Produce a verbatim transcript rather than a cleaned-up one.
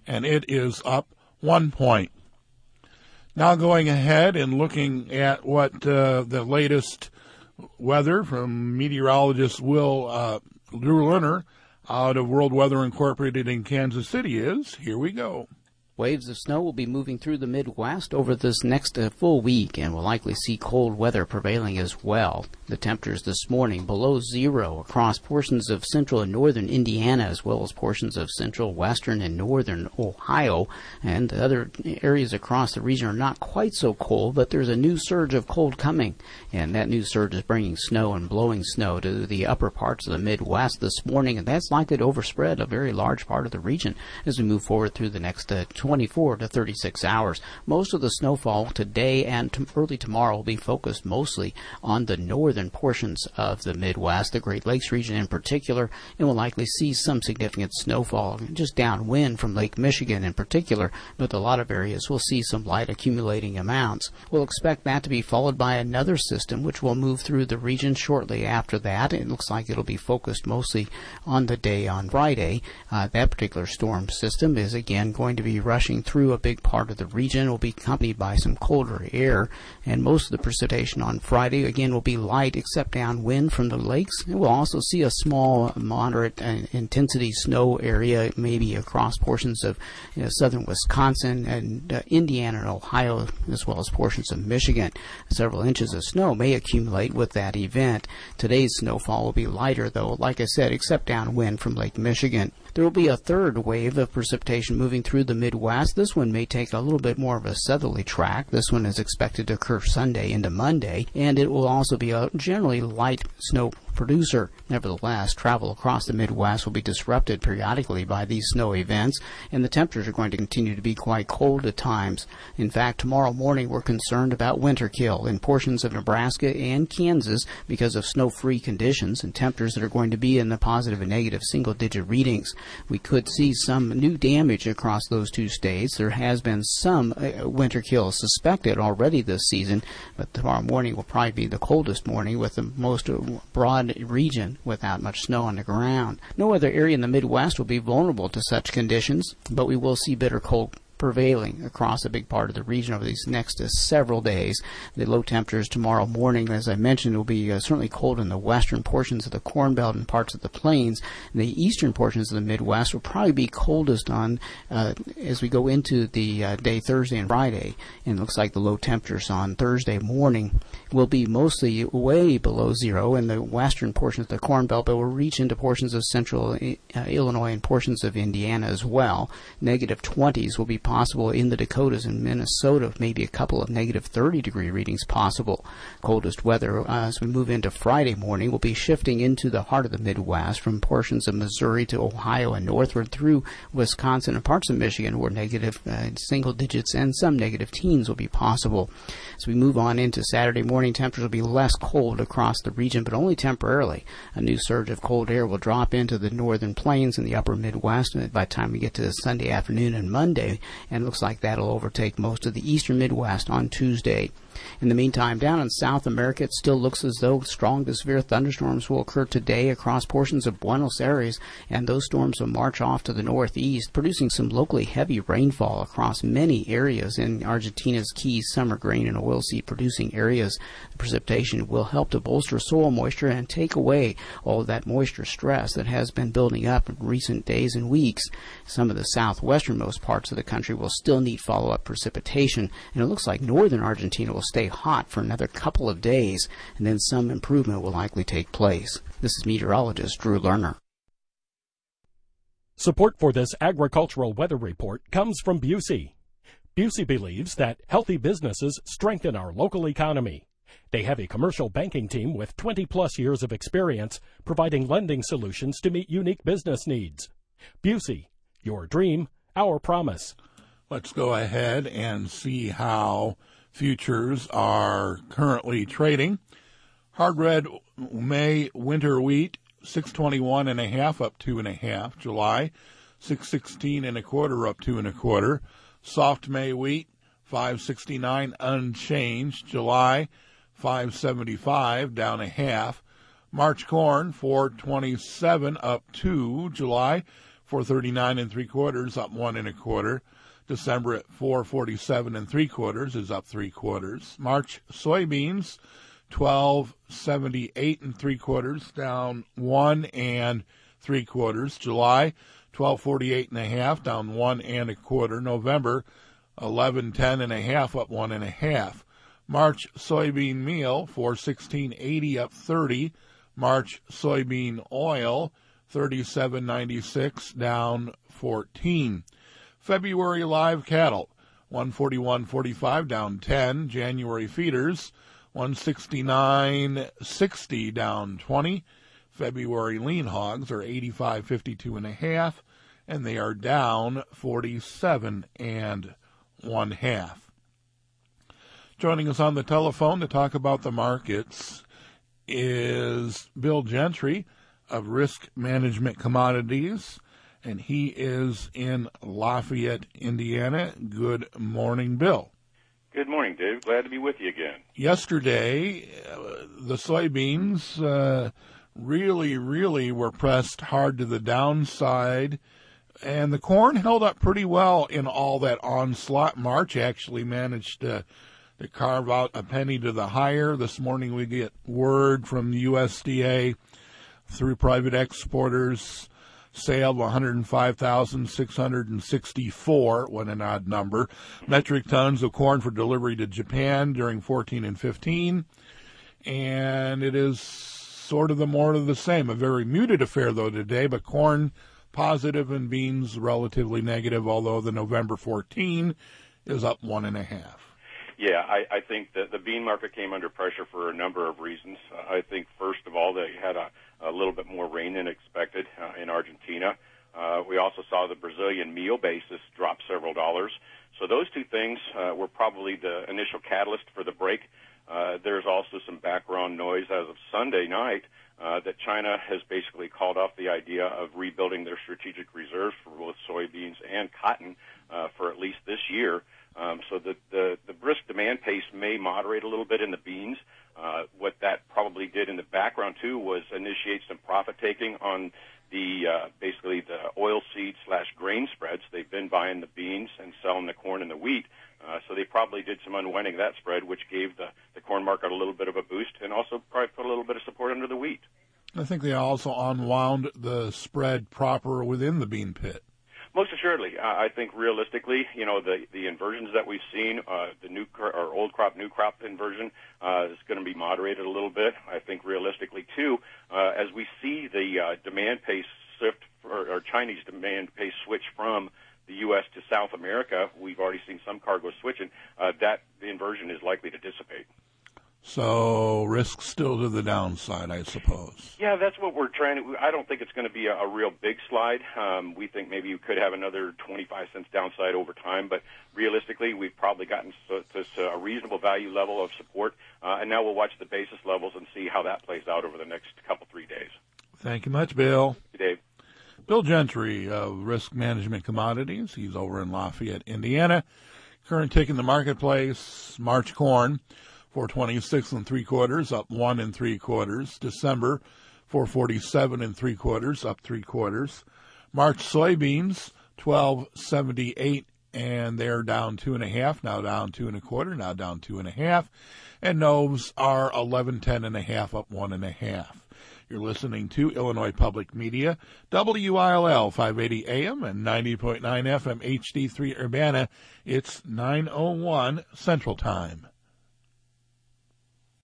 and it is up one point. Now going ahead and looking at what uh, the latest weather from meteorologist Will uh, Drew Lerner out of World Weather Incorporated in Kansas City is. Here we go. Waves of snow will be moving through the Midwest over this next uh, full week, and we'll likely see cold weather prevailing as well. The temperatures this morning below zero across portions of central and northern Indiana, as well as portions of central, western, and northern Ohio. And other areas across the region are not quite so cold, but there's a new surge of cold coming, and that new surge is bringing snow and blowing snow to the upper parts of the Midwest this morning, and that's likely to overspread a very large part of the region as we move forward through the next uh, twenty-four to thirty-six hours. Most of the snowfall today and t- early tomorrow will be focused mostly on the northern portions of the Midwest, the Great Lakes region in particular, and we'll likely see some significant snowfall just downwind from Lake Michigan in particular, but a lot of areas will see some light accumulating amounts. We'll expect that to be followed by another system which will move through the region shortly after that. It looks like it'll be focused mostly on the day on Friday. Uh, that particular storm system is again going to be rushing through a big part of the region. It will be accompanied by some colder air, and most of the precipitation on Friday again will be light except downwind from the lakes. And we'll also see a small moderate uh, intensity snow area maybe across portions of you know, southern Wisconsin and uh, Indiana and Ohio, as well as portions of Michigan. Several inches of snow may accumulate with that event. Today's snowfall will be lighter though, like I said, except downwind from Lake Michigan. There will be a third wave of precipitation moving through the Midwest. This one may take a little bit more of a southerly track. This one is expected to occur Sunday into Monday, and it will also be a generally light snow producer. Nevertheless, travel across the Midwest will be disrupted periodically by these snow events, and the temperatures are going to continue to be quite cold at times. In fact, tomorrow morning we're concerned about winter kill in portions of Nebraska and Kansas because of snow-free conditions and temperatures that are going to be in the positive and negative single-digit readings. We could see some new damage across those two states. There has been some uh, winter kill suspected already this season, but tomorrow morning will probably be the coldest morning with the most uh, broad region without much snow on the ground. No other area in the Midwest will be vulnerable to such conditions, but we will see bitter cold prevailing across a big part of the region over these next uh, several days. The low temperatures tomorrow morning, as I mentioned, will be uh, certainly cold in the western portions of the Corn Belt and parts of the plains. The eastern portions of the Midwest will probably be coldest on uh, as we go into the uh, day Thursday and Friday. And it looks like the low temperatures on Thursday morning will be mostly way below zero in the western portions of the Corn Belt, but will reach into portions of central uh, Illinois and portions of Indiana as well. Negative twenties will be possible in the Dakotas and Minnesota, maybe a couple of negative thirty degree readings possible. Coldest weather uh, as we move into Friday morning will be shifting into the heart of the Midwest from portions of Missouri to Ohio and northward through Wisconsin and parts of Michigan where negative uh, single digits and some negative teens will be possible. As we move on into Saturday morning, temperatures will be less cold across the region, but only temporarily. A new surge of cold air will drop into the northern plains and the upper Midwest by the time we get to Sunday afternoon and Monday, and it looks like that'll overtake most of the eastern Midwest on Tuesday. In the meantime, down in South America, it still looks as though strong to severe thunderstorms will occur today across portions of Buenos Aires, and those storms will march off to the northeast, producing some locally heavy rainfall across many areas in Argentina's key summer grain and oilseed producing areas. The precipitation will help to bolster soil moisture and take away all of that moisture stress that has been building up in recent days and weeks. Some of the southwesternmost parts of the country will still need follow-up precipitation, and it looks like northern Argentina will stay hot for another couple of days, and then some improvement will likely take place. This is meteorologist Drew Lerner. Support for this agricultural weather report comes from Busey. Busey believes that healthy businesses strengthen our local economy. They have a commercial banking team with twenty plus years of experience providing lending solutions to meet unique business needs. Busey, your dream, our promise. Let's go ahead and see how futures are currently trading. Hard red May winter wheat, six twenty-one and a half up two and a half. July, six sixteen and a quarter up two and a quarter. Soft May wheat, five sixty-nine unchanged. July, five seventy-five down a half. March corn, four twenty-seven up two. July, four thirty-nine and three quarters, up one and a quarter. December at four forty-seven and three quarters is up three quarters. March soybeans, twelve seventy-eight and three quarters, down one and three quarters. July, twelve forty-eight and a half, down one and a quarter. November, eleven ten and a half, up one and a half. March soybean meal, four sixteen eighty, up thirty. March soybean oil, thirty-seven ninety-six, down fourteen. February live cattle, one forty-one forty-five, down ten. January feeders, one sixty-nine sixty, down twenty. February lean hogs are eighty-five fifty-two and a half, and they are down forty-seven and one half. Joining us on the telephone to talk about the markets is Bill Gentry of Risk Management Commodities, and he is in Lafayette, Indiana. Good morning, Bill. Good morning, Dave. Glad to be with you again. Yesterday, uh, the soybeans uh, really, really were pressed hard to the downside, and the corn held up pretty well in all that onslaught. March actually managed to, to carve out a penny to the higher. This morning we get word from the U S D A through private exporters, sale of one hundred five thousand six hundred sixty-four, what an odd number, metric tons of corn for delivery to Japan during fourteen and fifteen. And it is sort of the more of the same. A very muted affair, though, today, but corn positive and beans relatively negative, although the November fourteen is up one and a half. Yeah, I, I think that the bean market came under pressure for a number of reasons. Uh, I think, first of all, they had a, a little bit more rain than expected uh, in Argentina. Uh, we also saw the Brazilian meal basis drop several dollars. So those two things uh, were probably the initial catalyst for the break. Uh, there's also some background noise as of Sunday night uh, that China has basically called off the idea of rebuilding their strategic reserves for both soybeans and cotton uh, for at least this year. Um, so the, the, the brisk demand pace may moderate a little bit in the beans. Uh, what that probably did in the background, too, was initiate some profit-taking on the uh, basically the oil seed slash grain spreads. They've been buying the beans and selling the corn and the wheat. Uh, so they probably did some unwinding of that spread, which gave the, the corn market a little bit of a boost and also probably put a little bit of support under the wheat. I think they also unwound the spread proper within the bean pit. Most assuredly. Uh, I think realistically, you know, the, the inversions that we've seen, uh, the new cr- or old crop, new crop inversion uh, is going to be moderated a little bit. I think realistically, too, uh, as we see the uh, demand pace shift, or, or Chinese demand pace switch from the U S to South America, we've already seen some cargoes switching, uh, that the inversion is likely to dissipate. So risk still to the downside, I suppose. Yeah, that's what we're trying to. I don't think it's going to be a, a real big slide. Um, we think maybe you could have another twenty-five cents downside over time, but realistically, we've probably gotten to, to a reasonable value level of support, uh, and now we'll watch the basis levels and see how that plays out over the next couple, three days. Thank you much, Bill. Good day. Bill Gentry of Risk Management Commodities. He's over in Lafayette, Indiana. Current tick in the marketplace, March corn, four twenty-six and three quarters, up one and three quarters. December, four forty-seven and three quarters, up three quarters. March soybeans, twelve seventy-eight, and they're down two and a half, now down two and a quarter, now down two and a half. And Novs are eleven ten and a half, up one and a half. You're listening to Illinois Public Media, W I L L five eighty A M and ninety point nine F M H D three Urbana. It's nine oh one Central Time.